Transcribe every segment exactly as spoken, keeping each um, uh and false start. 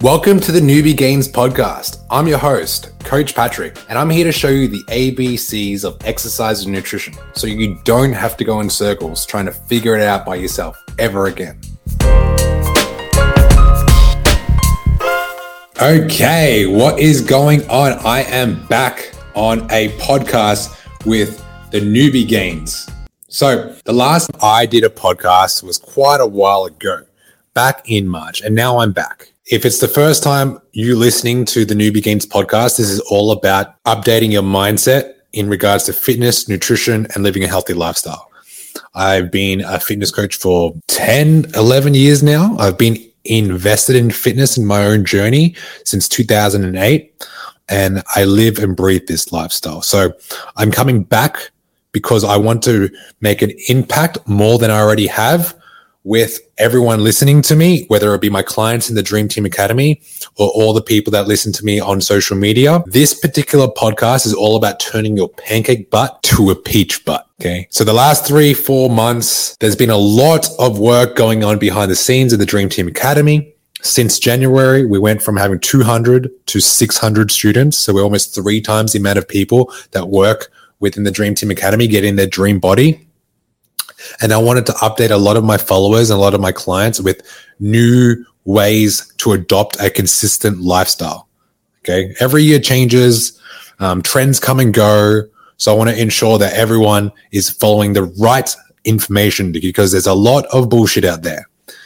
Welcome to the Newbie Gains podcast. I'm your host, Coach Patrick, and I'm here to show you the A B Cs of exercise and nutrition so you don't have to go in circles trying to figure it out by yourself ever again. Okay, what is going on? I am back on a podcast with the Newbie Gains. So the last I did a podcast was quite a while ago, back in March, and now I'm back. If it's the first time you listening to the Newbie Gains podcast, this is all about updating your mindset in regards to fitness, nutrition, and living a healthy lifestyle. I've been a fitness coach for ten, eleven years now. I've been invested in fitness in my own journey since two thousand eight, and I live and breathe this lifestyle. So I'm coming back because I want to make an impact more than I already have with everyone listening to me, whether it be my clients in the Dream Team Academy or all the people that listen to me on social media. This particular podcast is all about turning your pancake butt to a peach butt. Okay. So the last three, four months, there's been a lot of work going on behind the scenes of the Dream Team Academy. Since January, we went from having two hundred to six hundred students. So we're almost three times the amount of people that work within the Dream Team Academy getting their dream body. And I wanted to update a lot of my followers and a lot of my clients with new ways to adopt a consistent lifestyle. Okay. Every year changes, um, trends come and go. So I want to ensure that everyone is following the right information because there's a lot of bullshit out there.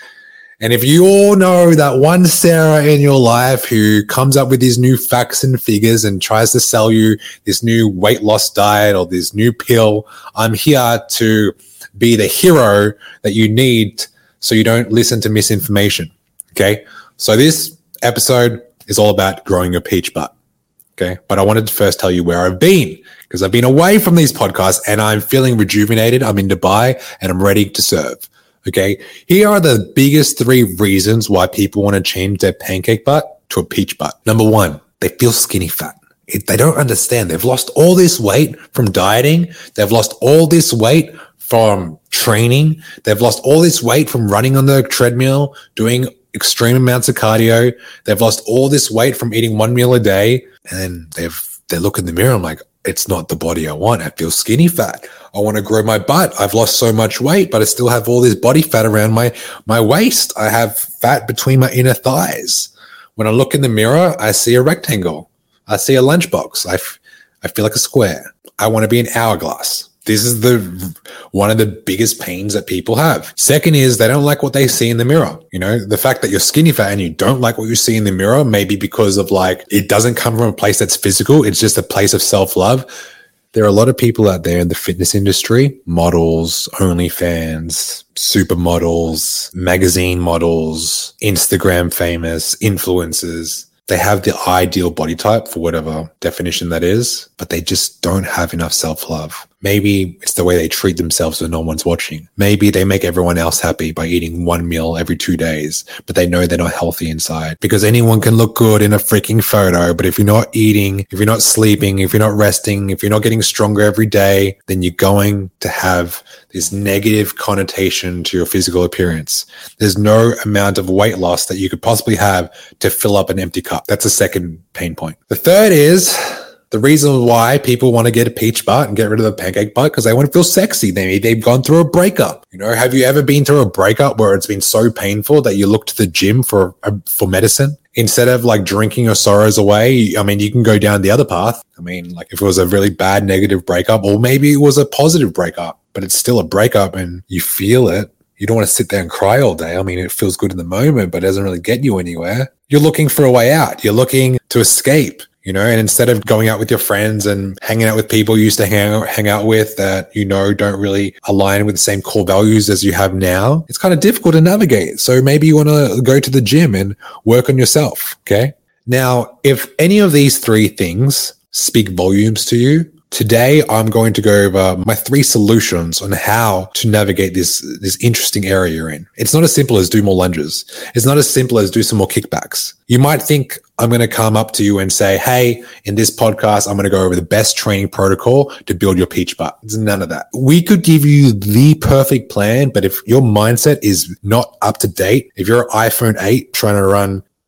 And if you all know that one Sarah in your life who comes up with these new facts and figures and tries to sell you this new weight loss diet or this new pill, I'm here to be the hero that you need so you don't listen to misinformation. Okay. So this episode is all about growing your peach butt. Okay. But I wanted to first tell you where I've been because I've been away from these podcasts and I'm feeling rejuvenated. I'm in Dubai and I'm ready to serve. Okay. Here are the biggest three reasons why people want to change their pancake butt to a peach butt. Number one, they feel skinny fat. It, they don't understand. They've lost all this weight from dieting. They've lost all this weight from training. They've lost all this weight from running on the treadmill, doing extreme amounts of cardio. They've lost all this weight from eating one meal a day. And then they've, they look in the mirror. I'm like, it's not the body I want. I feel skinny fat. I want to grow my butt. I've lost so much weight, but I still have all this body fat around my, my waist. I have fat between my inner thighs. When I look in the mirror, I see a rectangle. I see a lunchbox. I, f- I feel like a square. I want to be an hourglass. This is the one of the biggest pains that people have. Second is they don't like what they see in the mirror. You know, the fact that you're skinny fat and you don't like what you see in the mirror, maybe because of like, it doesn't come from a place that's physical. It's just a place of self-love. There are a lot of people out there in the fitness industry, models, OnlyFans, supermodels, magazine models, Instagram famous, influencers. They have the ideal body type for whatever definition that is, but they just don't have enough self-love. Maybe it's the way they treat themselves when no one's watching. Maybe they make everyone else happy by eating one meal every two days, but they know they're not healthy inside because anyone can look good in a freaking photo. But if you're not eating, if you're not sleeping, if you're not resting, if you're not getting stronger every day, then you're going to have this negative connotation to your physical appearance. There's no amount of weight loss that you could possibly have to fill up an empty cup. That's a second pain point. The third is the reason why people want to get a peach butt and get rid of the pancake butt because they want to feel sexy. They, they've gone through a breakup. You know, have you ever been through a breakup where it's been so painful that you look to the gym for for medicine? Instead of like drinking your sorrows away, I mean, you can go down the other path. I mean, like if it was a really bad negative breakup, or maybe it was a positive breakup, but it's still a breakup and you feel it. You don't want to sit there and cry all day. I mean, it feels good in the moment, but it doesn't really get you anywhere. You're looking for a way out. You're looking to escape. You know, and instead of going out with your friends and hanging out with people you used to hang out, hang out with that, you know, don't really align with the same core values as you have now, it's kind of difficult to navigate. So maybe you want to go to the gym and work on yourself. Okay. Now, if any of these three things speak volumes to you, today I'm going to go over my three solutions on how to navigate this, this interesting area you're in. It's not as simple as do more lunges. It's not as simple as do some more kickbacks. You might think I'm going to come up to you and say, hey, in this podcast, I'm going to go over the best training protocol to build your peach butt. It's none of that. We could give you the perfect plan, but if your mindset is not up to date, if you're an iPhone eight trying to run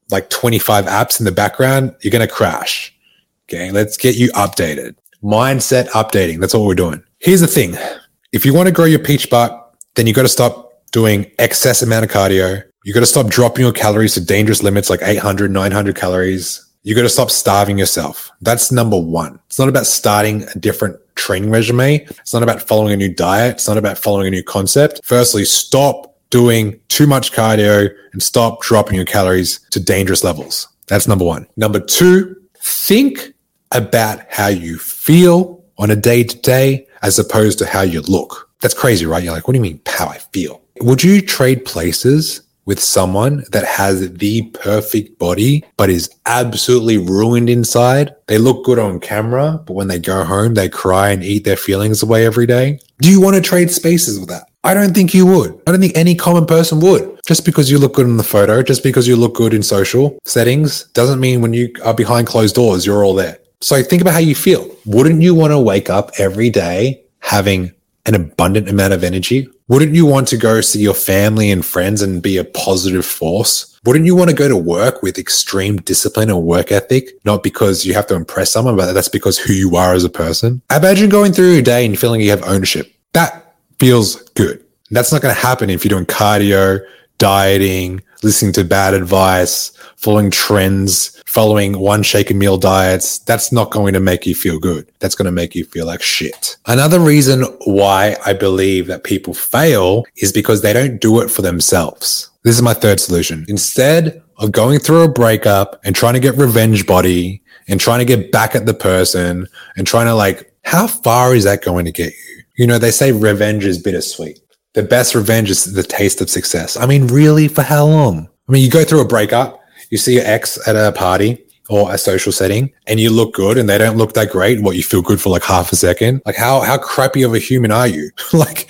like twenty-five apps in the background, you're going to crash. Okay, let's get you updated. Mindset updating. That's what we're doing. Here's the thing. If you want to grow your peach butt, then you got to stop doing excess amount of cardio. You got to stop dropping your calories to dangerous limits like eight hundred, nine hundred calories. You got to stop starving yourself. That's number one. It's not about starting a different training regimen. It's not about following a new diet. It's not about following a new concept. Firstly, stop doing too much cardio and stop dropping your calories to dangerous levels. That's number one. Number two, think about how you feel on a day-to-day as opposed to how you look. That's crazy, right? You're like, what do you mean how I feel? Would you trade places with someone that has the perfect body, but is absolutely ruined inside? They look good on camera, but when they go home, they cry and eat their feelings away every day. Do you want to trade spaces with that? I don't think you would. I don't think any common person would. Just because you look good in the photo, just because you look good in social settings, doesn't mean when you are behind closed doors, you're all there. So think about how you feel. Wouldn't you want to wake up every day having an abundant amount of energy? Wouldn't you want to go see your family and friends and be a positive force? Wouldn't you want to go to work with extreme discipline and work ethic? Not because you have to impress someone, but that's because who you are as a person. Imagine going through your day and feeling you have ownership. That feels good. That's not going to happen if you're doing cardio, dieting, listening to bad advice, following trends, following one shake a meal diets. That's not going to make you feel good. That's going to make you feel like shit. Another reason why I believe that people fail is because they don't do it for themselves. This is my third solution. Instead of going through a breakup and trying to get revenge body and trying to get back at the person and trying to like, how far is that going to get you? You know, they say revenge is bittersweet. The best revenge is the taste of success. I mean, really, for how long? I mean, you go through a breakup, you see your ex at a party or a social setting and you look good and they don't look that great. What, you feel good for like half a second? Like how, how crappy of a human are you? Like,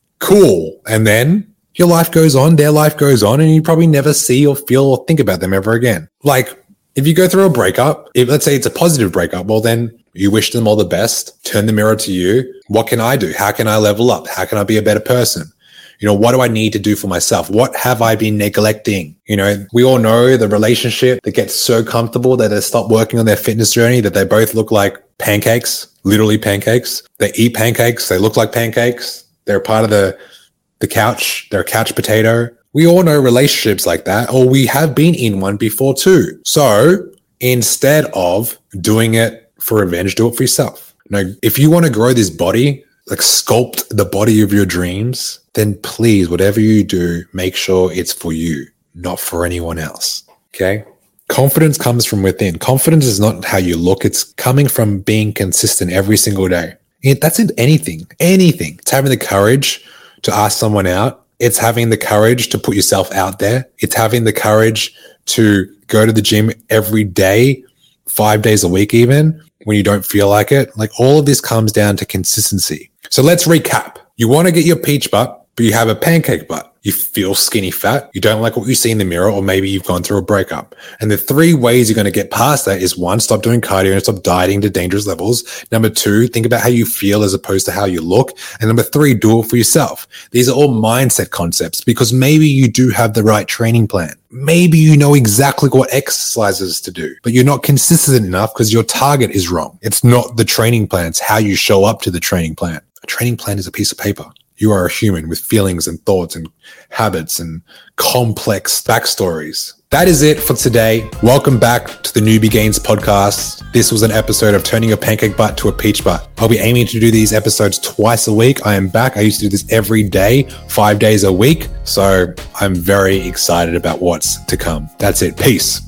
cool. And then your life goes on, their life goes on, and you probably never see or feel or think about them ever again. Like if you go through a breakup, if let's say it's a positive breakup, well then you wish them all the best, turn the mirror to you. What can I do? How can I level up? How can I be a better person? You know, what do I need to do for myself? What have I been neglecting? You know, we all know the relationship that gets so comfortable that they stop working on their fitness journey, that they both look like pancakes, literally pancakes. They eat pancakes. They look like pancakes. They're part of the, the couch. They're a couch potato. We all know relationships like that, or we have been in one before too. So instead of doing it for revenge, do it for yourself. Now, if you want to grow this body, like sculpt the body of your dreams, then please, whatever you do, make sure it's for you, not for anyone else. Okay? Confidence comes from within. Confidence is not how you look. It's coming from being consistent every single day. It, that's in anything, anything. It's having the courage to ask someone out. It's having the courage to put yourself out there. It's having the courage to go to the gym every day, five days a week even, when you don't feel like it. Like all of this comes down to consistency. So let's recap. You want to get your peach butt, but you have a pancake butt. You feel skinny fat. You don't like what you see in the mirror, or maybe you've gone through a breakup. And the three ways you're going to get past that is one, stop doing cardio and stop dieting to dangerous levels. Number two, think about how you feel as opposed to how you look. And number three, do it for yourself. These are all mindset concepts because maybe you do have the right training plan. Maybe you know exactly what exercises to do, but you're not consistent enough because your target is wrong. It's not the training plan. It's how you show up to the training plan. A training plan is a piece of paper. You are a human with feelings and thoughts and habits and complex backstories. That is it for today. Welcome back to the Newbie Gains podcast. This was an episode of turning your pancake butt to a peach butt. I'll be aiming to do these episodes twice a week. I am back. I used to do this every day, five days a week. So I'm very excited about what's to come. That's it. Peace.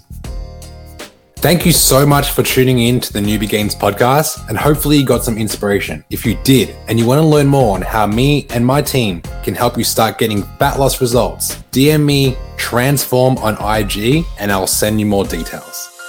Thank you so much for tuning in to the Newbie Gains podcast, and hopefully you got some inspiration. If you did, and you want to learn more on how me and my team can help you start getting fat loss results, D M me Transform on I G and I'll send you more details.